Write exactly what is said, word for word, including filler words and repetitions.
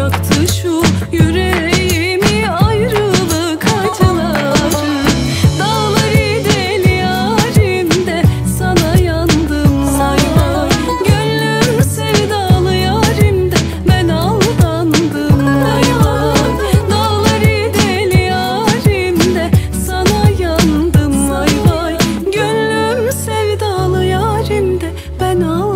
yaktı şu yüreğimi ayrılık acıları. Dağları deli yarimde sana yandım vay vay. Gönlüm sevdalı yarimde ben aldandım vay vay. Dağları deli yarimde sana yandım vay vay. Gönlüm sevdalı yarimde ben aldandım.